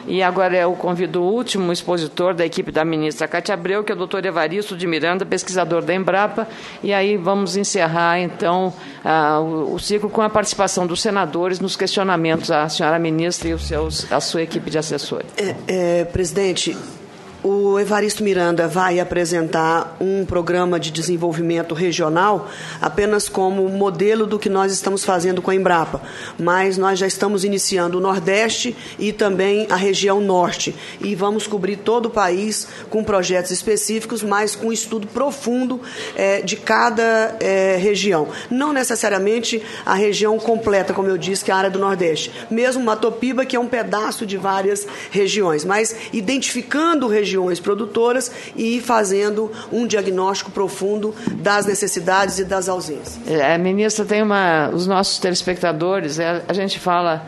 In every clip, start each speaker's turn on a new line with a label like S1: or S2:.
S1: E agora eu convido o último expositor da equipe da ministra Cátia Abreu, que é o doutor Evaristo de Miranda, pesquisador da Embrapa, e aí vamos encerrar, então, o ciclo com a participação dos senadores nos questionamentos à senhora ministra e a sua equipe de assessores.
S2: Presidente, o Evaristo Miranda vai apresentar um programa de desenvolvimento regional apenas como modelo do que nós estamos fazendo com a Embrapa, mas nós já estamos iniciando o Nordeste e também a região Norte, e vamos cobrir todo o país com projetos específicos, mas com um estudo profundo de cada região. Não necessariamente a região completa, como eu disse, que é a área do Nordeste, mesmo Matopiba, que é um pedaço de várias regiões, mas identificando regiões produtoras e fazendo um diagnóstico profundo das necessidades e das ausências.
S1: Ministra, os nossos telespectadores, a gente fala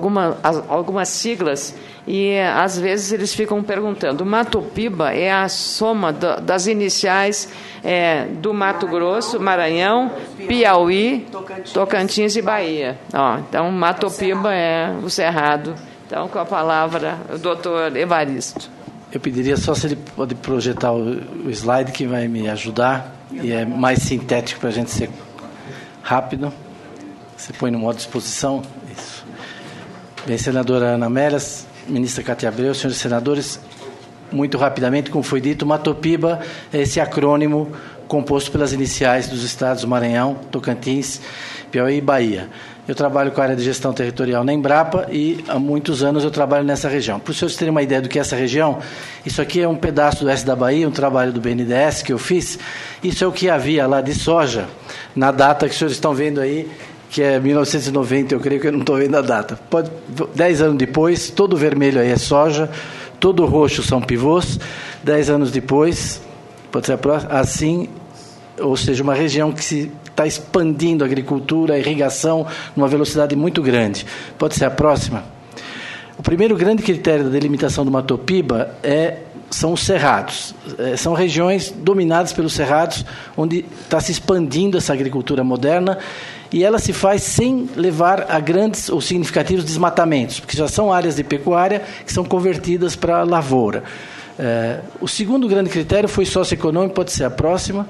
S1: algumas siglas e às vezes eles ficam perguntando. Matopiba é a soma das iniciais do Mato Grosso, Maranhão, Piauí, Tocantins e Bahia. Então, Matopiba é o Cerrado. Então, com a palavra, o doutor Evaristo.
S3: Eu pediria só se ele pode projetar o slide, que vai me ajudar, e é mais sintético para a gente ser rápido. Você põe no modo de exposição. Isso. Bem, senadora Ana Amélia, ministra Cátia Abreu, senhores senadores, muito rapidamente, como foi dito, Matopiba é esse acrônimo composto pelas iniciais dos estados Maranhão, Tocantins, Piauí e Bahia. Eu trabalho com a área de gestão territorial na Embrapa e há muitos anos eu trabalho nessa região. Para os senhores terem uma ideia do que é essa região, isso aqui é um pedaço do oeste da Bahia, um trabalho do BNDES que eu fiz. Isso é o que havia lá de soja na data que os senhores estão vendo aí, que é 1990, eu creio que eu não estou vendo a data. 10 anos depois, todo o vermelho aí é soja, todo o roxo são pivôs. 10 anos depois, pode ser a próxima, assim, ou seja, uma região que se está expandindo a agricultura, a irrigação, numa velocidade muito grande. Pode ser a próxima? O primeiro grande critério da delimitação do Matopiba são os cerrados. São regiões dominadas pelos cerrados, onde está se expandindo essa agricultura moderna, e ela se faz sem levar a grandes ou significativos desmatamentos, porque já são áreas de pecuária que são convertidas para lavoura. O segundo grande critério foi socioeconômico, pode ser a próxima.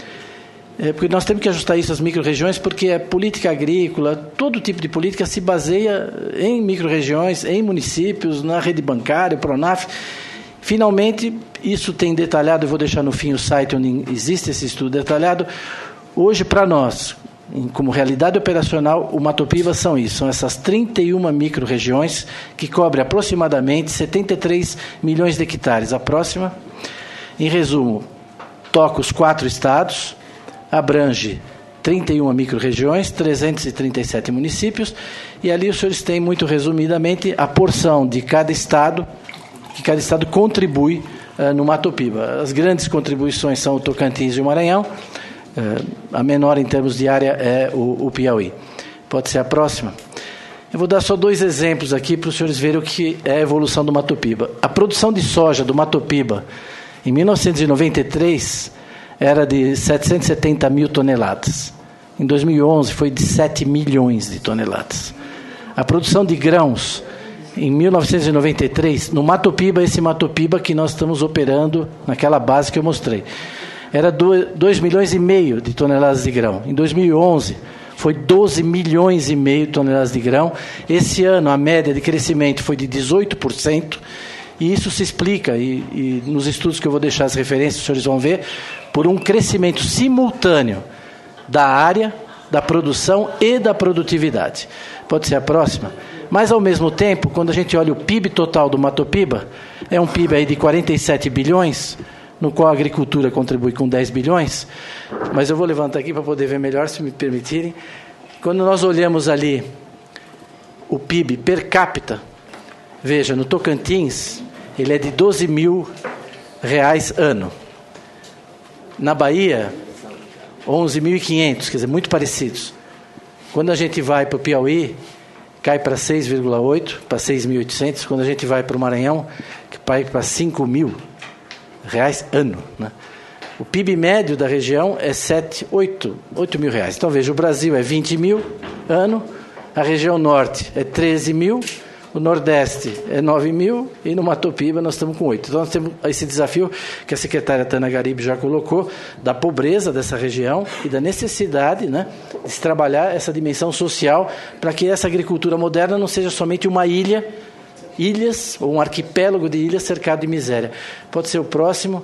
S3: Porque nós temos que ajustar isso às micro-regiões, porque a política agrícola, todo tipo de política se baseia em micro-regiões, em municípios, na rede bancária, o Pronaf. Finalmente, isso tem detalhado, eu vou deixar no fim o site onde existe esse estudo detalhado. Hoje, para nós, como realidade operacional, o Matopiba são essas 31 micro-regiões que cobrem aproximadamente 73 milhões de hectares. A próxima, em resumo, toca os 4 estados, abrange 31 micro-regiões, 337 municípios, e ali os senhores têm, muito resumidamente, a porção de cada estado, que cada estado contribui no Matopiba. As grandes contribuições são o Tocantins e o Maranhão, a menor em termos de área é o Piauí. Pode ser a próxima? Eu vou dar só 2 exemplos aqui para os senhores verem o que é a evolução do Matopiba. A produção de soja do Matopiba, em 1993, era de 770 mil toneladas. Em 2011, foi de 7 milhões de toneladas. A produção de grãos, em 1993, no Matopiba, esse Matopiba que nós estamos operando, naquela base que eu mostrei, era 2 milhões e meio de toneladas de grão. Em 2011, foi 12 milhões e meio de toneladas de grão. Esse ano, a média de crescimento foi de 18%, e isso se explica, e nos estudos que eu vou deixar as referências, os senhores vão ver, por um crescimento simultâneo da área, da produção e da produtividade. Pode ser a próxima? Mas, ao mesmo tempo, quando a gente olha o PIB total do Matopiba, é um PIB aí de 47 bilhões, no qual a agricultura contribui com 10 bilhões, mas eu vou levantar aqui para poder ver melhor, se me permitirem. Quando nós olhamos ali o PIB per capita, veja, no Tocantins, ele é de 12 mil reais ano. Na Bahia, 11.500, quer dizer, muito parecidos. Quando a gente vai para o Piauí, cai para 6,8, para 6.800. Quando a gente vai para o Maranhão, que cai para 5 mil reais ano, né? O PIB médio da região é 8 mil reais. Então, veja, o Brasil é 20 mil ano, a região norte é 13 mil, o Nordeste é 9 mil e no Matopiba nós estamos com 8. Então nós temos esse desafio que a secretária Tana Garibe já colocou, da pobreza dessa região e da necessidade, né, de se trabalhar essa dimensão social para que essa agricultura moderna não seja somente uma ilhas ou um arquipélago de ilhas cercado de miséria. Pode ser o próximo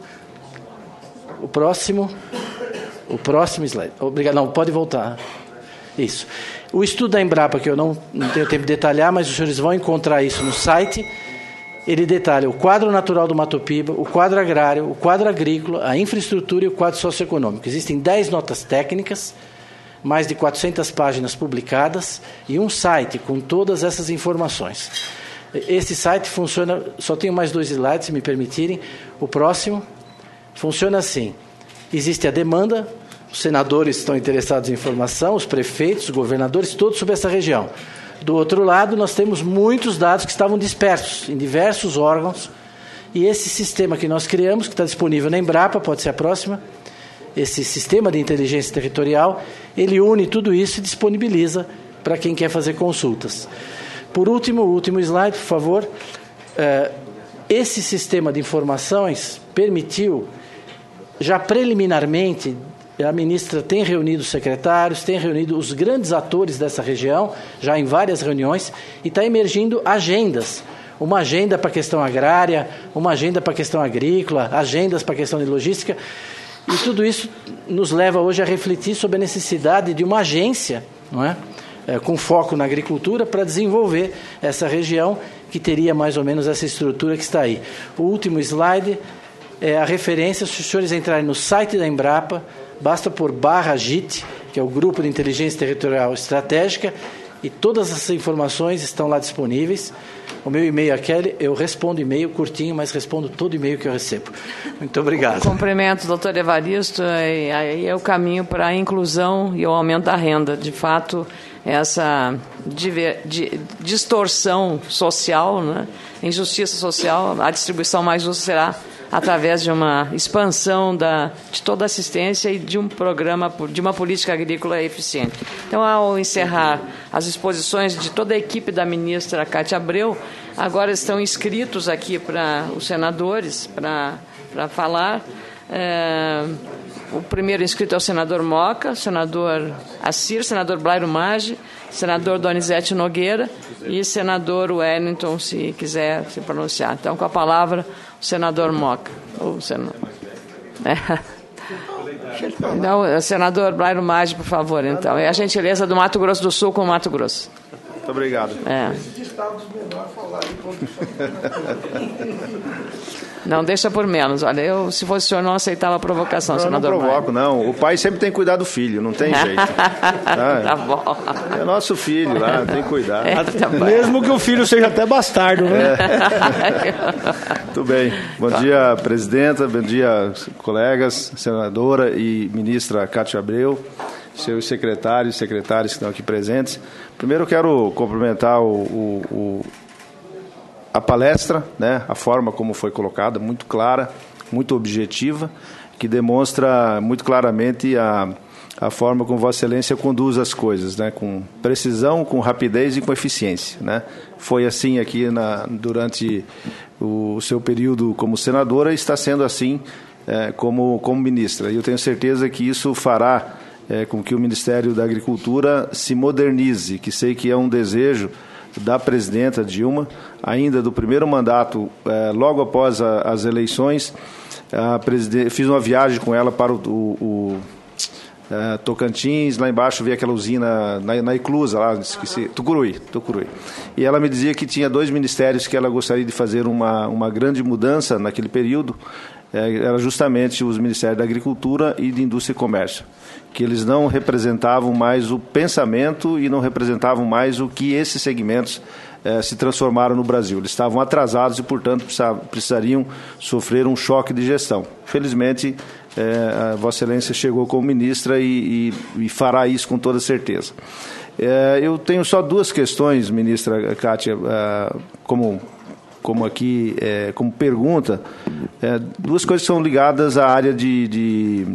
S3: slide. Obrigado. Não, pode voltar. Isso. O estudo da Embrapa, que eu não tenho tempo de detalhar, mas os senhores vão encontrar isso no site. Ele detalha o quadro natural do Matopiba, o quadro agrário, o quadro agrícola, a infraestrutura e o quadro socioeconômico. Existem 10 notas técnicas, mais de 400 páginas publicadas e um site com todas essas informações. Esse site funciona, só tenho mais 2 slides, se me permitirem. O próximo funciona assim. Existe a demanda, os senadores estão interessados em informação, os prefeitos, os governadores, todos sobre essa região. Do outro lado, nós temos muitos dados que estavam dispersos em diversos órgãos, e esse sistema que nós criamos, que está disponível na Embrapa, pode ser a próxima, esse sistema de inteligência territorial, ele une tudo isso e disponibiliza para quem quer fazer consultas. Por último, o último slide, por favor. Esse sistema de informações permitiu, já preliminarmente, a ministra tem reunido os secretários, tem reunido os grandes atores dessa região, já em várias reuniões, e está emergindo agendas. Uma agenda para a questão agrária, uma agenda para a questão agrícola, agendas para a questão de logística. E tudo isso nos leva hoje a refletir sobre a necessidade de uma agência, não é? Com foco na agricultura, para desenvolver essa região que teria mais ou menos essa estrutura que está aí. O último slide é a referência. Se os senhores entrarem no site da Embrapa, basta por /GIT, que é o Grupo de Inteligência Territorial Estratégica, e todas essas informações estão lá disponíveis. O meu e-mail aqui, eu respondo e-mail curtinho, mas respondo todo e-mail que eu recebo. Muito obrigado.
S1: Cumprimento, doutor Evaristo. Aí é o caminho para a inclusão e o aumento da renda. De fato, essa distorção social, né? Injustiça social, a distribuição mais justa será através de uma expansão de toda a assistência e de um programa, de uma política agrícola eficiente. Então, ao encerrar as exposições de toda a equipe da ministra Cátia Abreu, agora estão inscritos aqui para os senadores para falar. O primeiro inscrito é o senador Moca, senador Assir, senador Blairo Maggi, senador Donizete Nogueira e senador Wellington, se quiser se pronunciar. Então, com a palavra, o senador Moca. Não, senador Blairo Maggi, por favor, então. É a gentileza do Mato Grosso do Sul com o Mato Grosso.
S4: Muito obrigado.
S1: Não, deixa por menos. Olha, eu, se fosse o senhor, não aceitava a provocação, senador.
S4: Não provoco, não. O pai sempre tem que cuidar do filho, não tem jeito.
S1: Tá bom.
S4: É nosso filho lá, tem que cuidar.
S1: Tá
S5: mesmo que o filho seja até bastardo, né?
S4: Muito bem. Bom dia, presidenta. Bom dia, colegas, senadora e ministra Cátia Abreu, seus secretários e secretárias que estão aqui presentes. Primeiro, eu quero cumprimentar a palestra, né, a forma como foi colocada, muito clara, muito objetiva, que demonstra muito claramente a forma como Vossa Excelência conduz as coisas, né, com precisão, com rapidez e com eficiência, né. Foi assim aqui durante o seu período como senadora e está sendo assim como ministra. E eu tenho certeza que isso fará com que o Ministério da Agricultura se modernize, que sei que é um desejo da presidenta Dilma, ainda do primeiro mandato, logo após as eleições. Fiz uma viagem com ela para o Tocantins, lá embaixo vi aquela usina na Iclusa, lá, esqueci, Tucuruí. E ela me dizia que tinha 2 ministérios que ela gostaria de fazer uma grande mudança naquele período, era justamente os Ministérios da Agricultura e de Indústria e Comércio, que eles não representavam mais o pensamento e não representavam mais o que esses segmentos se transformaram no Brasil. Eles estavam atrasados e, portanto, precisariam sofrer um choque de gestão. Felizmente, a Vossa Excelência chegou como ministra e fará isso com toda certeza. Eu tenho só 2 questões, ministra Cátia, como pergunta, 2 coisas que são ligadas à área de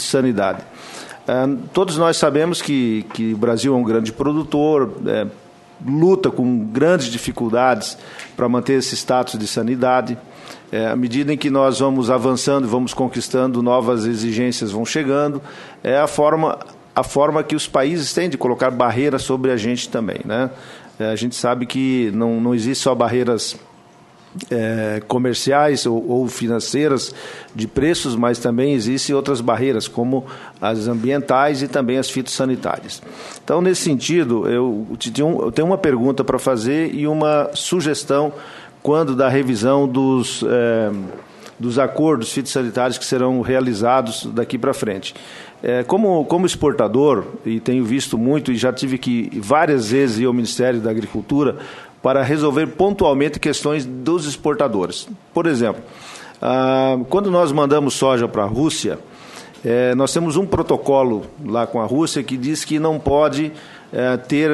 S4: fitossanidade. Todos nós sabemos que o Brasil é um grande produtor, luta com grandes dificuldades para manter esse status de sanidade. À medida em que nós vamos avançando, vamos conquistando, novas exigências vão chegando, é a forma que os países têm de colocar barreiras sobre a gente também, né? A gente sabe que não existe só barreiras comerciais ou financeiras de preços, mas também existem outras barreiras, como as ambientais e também as fitossanitárias. Então, nesse sentido, eu tenho uma pergunta para fazer e uma sugestão quando da revisão dos acordos fitossanitários que serão realizados daqui para frente. Como exportador, e tenho visto muito, e já tive que várias vezes ir ao Ministério da Agricultura para resolver pontualmente questões dos exportadores. Por exemplo, quando nós mandamos soja para a Rússia, nós temos um protocolo lá com a Rússia que diz que não pode ter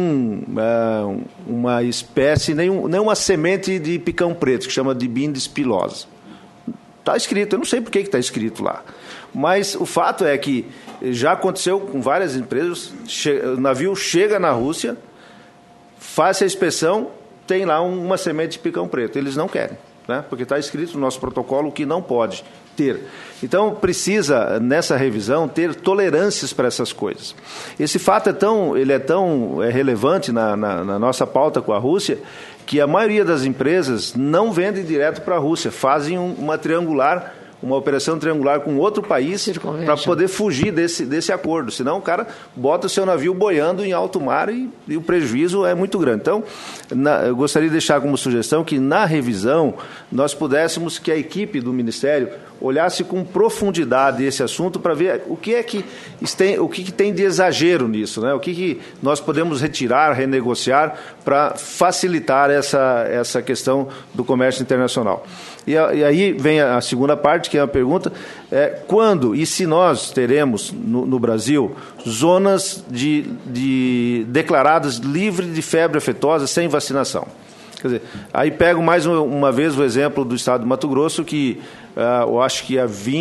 S4: uma espécie, nenhuma semente de picão preto, que chama de Bindis pilosa. Está escrito, eu não sei por que está escrito lá. Mas o fato é que já aconteceu com várias empresas, o navio chega na Rússia, faz a inspeção, tem lá uma semente de picão preto. Eles não querem, né? Porque está escrito no nosso protocolo que não pode ter. Então, precisa, nessa revisão, ter tolerâncias para essas coisas. Esse fato é tão relevante na nossa pauta com a Rússia, que a maioria das empresas não vendem direto para a Rússia, fazem uma operação triangular com outro país para poder fugir desse acordo. Senão o cara bota o seu navio boiando em alto mar e o prejuízo é muito grande. Então, eu gostaria de deixar como sugestão que na revisão nós pudéssemos, que a equipe do Ministério olhasse com profundidade esse assunto para ver o que tem de exagero nisso, né? O que nós podemos retirar, renegociar para facilitar essa questão do comércio internacional. E aí vem a segunda parte, que é a pergunta, quando e se nós teremos no Brasil zonas declaradas livres de febre aftosa sem vacinação. Quer dizer, aí pego mais uma vez o exemplo do estado de Mato Grosso, que eu acho que há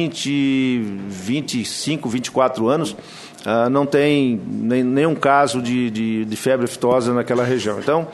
S4: 25, 24 anos não tem nenhum caso de febre aftosa naquela região. Então,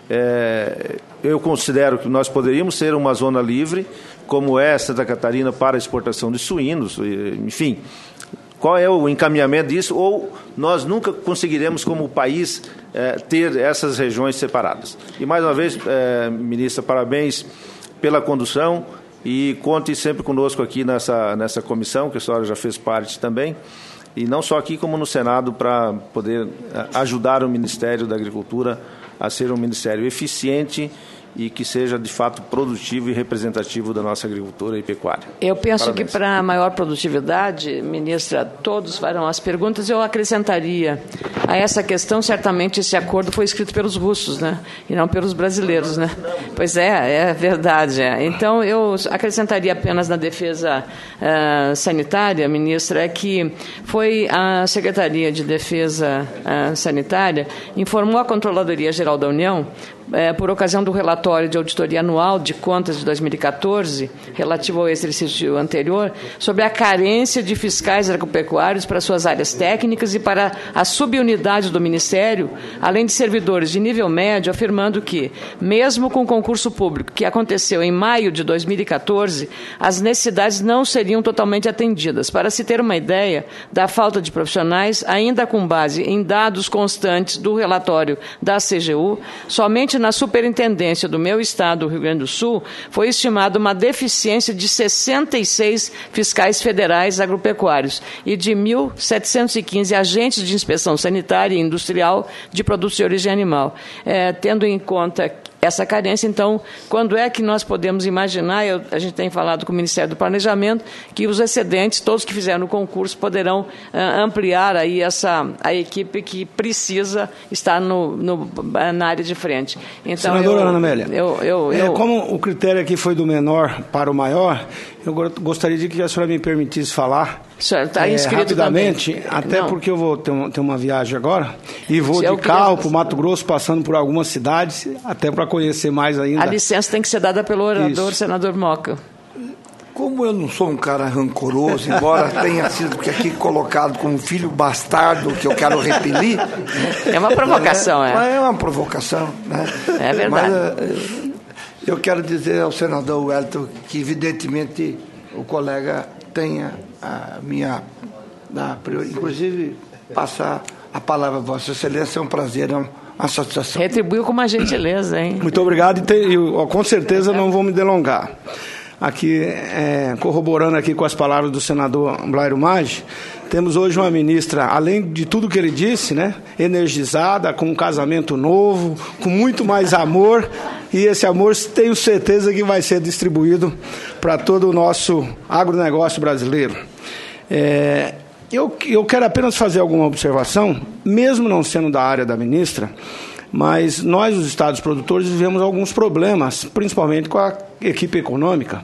S4: eu considero que nós poderíamos ser uma zona livre, como é Santa Catarina, para exportação de suínos, enfim. Qual é o encaminhamento disso? Ou nós nunca conseguiremos, como país, ter essas regiões separadas? E, mais uma vez, ministra, parabéns pela condução e conte sempre conosco aqui nessa comissão, que a senhora já fez parte também, e não só aqui como no Senado, para poder ajudar o Ministério da Agricultura a ser um ministério eficiente e que seja, de fato, produtivo e representativo da nossa agricultura e pecuária.
S1: Eu penso
S4: Parabéns.
S1: Que para maior produtividade, ministra, todos farão as perguntas, eu acrescentaria a essa questão, certamente esse acordo foi escrito pelos russos, né? E não pelos brasileiros, né? Pois é verdade. Então, eu acrescentaria apenas na defesa sanitária, ministra, que foi a Secretaria de Defesa Sanitária informou a Controladoria Geral da União, por ocasião do relatório de auditoria anual de contas de 2014, relativo ao exercício anterior, sobre a carência de fiscais agropecuários para suas áreas técnicas e para a subunidade do Ministério, além de servidores de nível médio, afirmando que, mesmo com o concurso público que aconteceu em maio de 2014, as necessidades não seriam totalmente atendidas. Para se ter uma ideia da falta de profissionais, ainda com base em dados constantes do relatório da CGU, somente na superintendência do meu estado, Rio Grande do Sul, foi estimada uma deficiência de 66 fiscais federais agropecuários e de 1.715 agentes de inspeção sanitária e industrial de produtos de origem animal. Tendo em conta essa carência, então, quando é que nós podemos imaginar, a gente tem falado com o Ministério do Planejamento, que os excedentes, todos que fizeram o concurso, poderão ampliar aí a equipe que precisa estar na área de frente. Então,
S5: senadora Ana Amélia, como o critério aqui foi do menor para o maior, eu gostaria de que a senhora me permitisse falar
S1: está inscrito
S5: rapidamente,
S1: também.
S5: Até não. Porque eu vou ter uma viagem agora e vou de carro para o Mato Grosso, passando por algumas cidades, até para conhecer mais ainda.
S1: A licença tem que ser dada pelo orador, senador Moca.
S6: Como eu não sou um cara rancoroso, embora tenha sido aqui colocado como filho bastardo, que eu quero repelir...
S1: É uma provocação,
S6: Mas é uma provocação, né?
S1: É verdade.
S6: Mas eu quero dizer ao senador Wellington que, evidentemente, o colega tenha a minha... inclusive, passar a palavra a Vossa Excelência. É um prazer, é uma satisfação.
S1: Retribuiu com uma gentileza, hein?
S5: Muito obrigado e com certeza não vou me delongar. Aqui, corroborando aqui com as palavras do senador Blairo Maggi, temos hoje uma ministra, além de tudo que ele disse, né, energizada, com um casamento novo, com muito mais amor, e esse amor tenho certeza que vai ser distribuído para todo o nosso agronegócio brasileiro. Eu quero apenas fazer alguma observação, mesmo não sendo da área da ministra, mas nós, os estados produtores, vivemos alguns problemas, principalmente com a equipe econômica,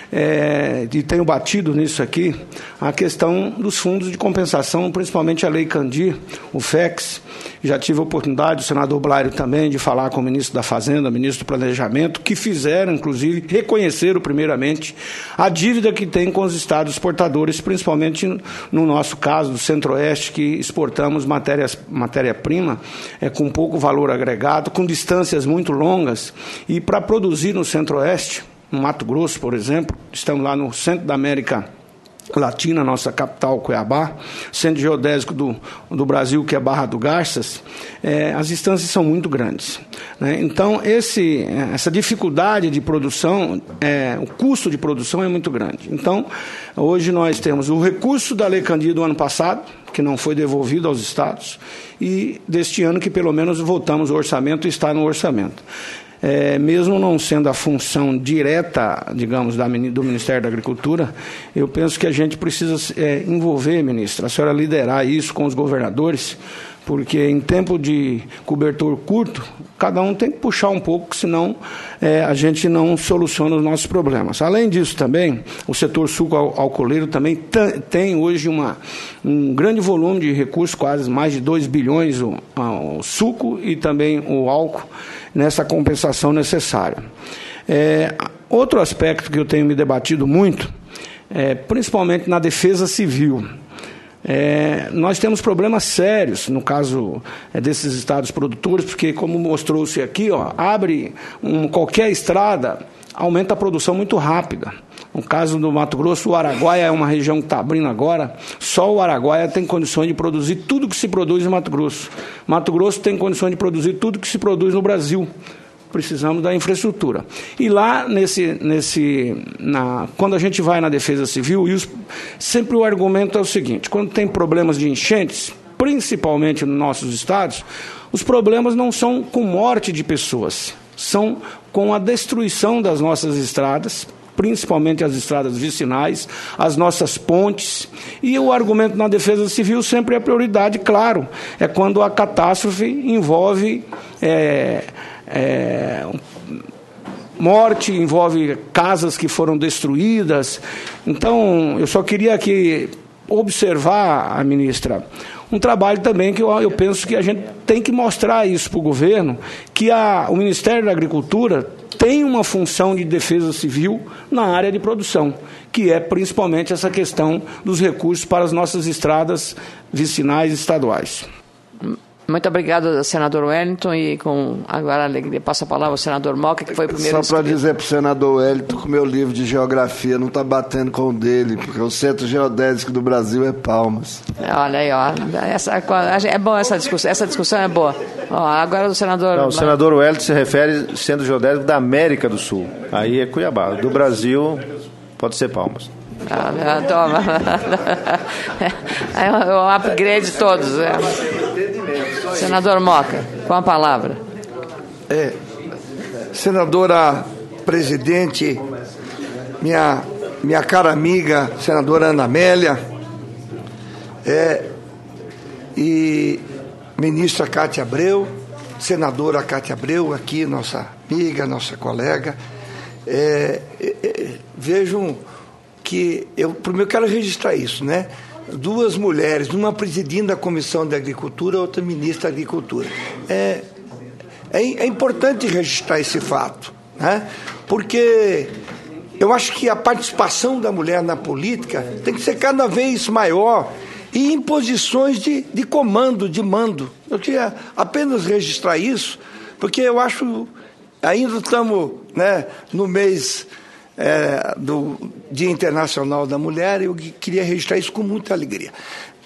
S5: e tenho batido nisso aqui, a questão dos fundos de compensação, principalmente a Lei Candir, o FEX. Já tive a oportunidade, o senador Blairo também, de falar com o ministro da Fazenda, ministro do Planejamento, que fizeram, inclusive, reconheceram primeiramente a dívida que tem com os estados exportadores, principalmente no nosso caso, do Centro-Oeste, que exportamos matéria-prima com pouco valor agregado, com distâncias muito longas, e para produzir no Centro-Oeste, no Mato Grosso, por exemplo, estamos lá no centro da América Latina, nossa capital, Cuiabá, centro geodésico do Brasil, que é Barra do Garças, as distâncias são muito grandes, né? Então, essa dificuldade de produção, o custo de produção é muito grande. Então, hoje nós temos o recurso da Lei Candir do ano passado, que não foi devolvido aos estados, e deste ano que pelo menos voltamos ao orçamento e está no orçamento. Mesmo não sendo a função direta, digamos, do Ministério da Agricultura, eu penso que a gente precisa envolver, ministra, a senhora liderar isso com os governadores, porque em tempo de cobertor curto, cada um tem que puxar um pouco, senão a gente não soluciona os nossos problemas. Além disso também, o setor suco-alcooleiro também tem hoje um grande volume de recursos, quase mais de 2 bilhões o suco e também o álcool, nessa compensação necessária. Outro aspecto que eu tenho me debatido muito, principalmente na defesa civil, nós temos problemas sérios no caso desses estados produtores, porque, como mostrou-se aqui, abre qualquer estrada, aumenta a produção muito rápida. No caso do Mato Grosso, o Araguaia é uma região que está abrindo agora, só o Araguaia tem condições de produzir tudo que se produz em Mato Grosso. Mato Grosso tem condições de produzir tudo que se produz no Brasil. Precisamos da infraestrutura. E lá, quando a gente vai na defesa civil, sempre o argumento é o seguinte: quando tem problemas de enchentes, principalmente nos nossos estados, os problemas não são com morte de pessoas, são com a destruição das nossas estradas, principalmente as estradas vicinais, as nossas pontes, e o argumento na defesa civil sempre é prioridade, claro, é quando a catástrofe envolve morte, envolve casas que foram destruídas. Então, eu só queria aqui observar, a ministra, um trabalho também que eu penso que a gente tem que mostrar isso para o governo, que o Ministério da Agricultura tem uma função de defesa civil na área de produção, que é principalmente essa questão dos recursos para as nossas estradas vicinais e estaduais.
S1: Muito obrigado, senador Wellington, e agora a alegria passa a palavra ao senador Moca, que foi o primeiro.
S7: Só para dizer para o senador Wellington que o meu livro de geografia não está batendo com o dele, porque o centro geodésico do Brasil é Palmas.
S1: Olha aí, é bom essa discussão é boa. Agora o senador...
S4: Não, o senador Wellington se refere ao centro geodésico da América do Sul, aí é Cuiabá. Do Brasil, pode ser Palmas.
S1: Toma. É o upgrade de todos. Senador Moca, com a palavra.
S6: Senadora presidente, minha cara amiga, senadora Ana Amélia, e ministra Cátia Abreu, senadora Cátia Abreu, aqui, nossa amiga, nossa colega, vejam que primeiro quero registrar isso, né? 2 mulheres, uma presidindo a Comissão de Agricultura, outra ministra da Agricultura. É importante registrar esse fato, né? Porque Eu acho que a participação da mulher na política tem que ser cada vez maior e em posições de comando, de mando. Eu queria apenas registrar isso, porque eu acho, ainda estamos, né, no mês do Dia Internacional da Mulher, eu queria registrar isso com muita alegria.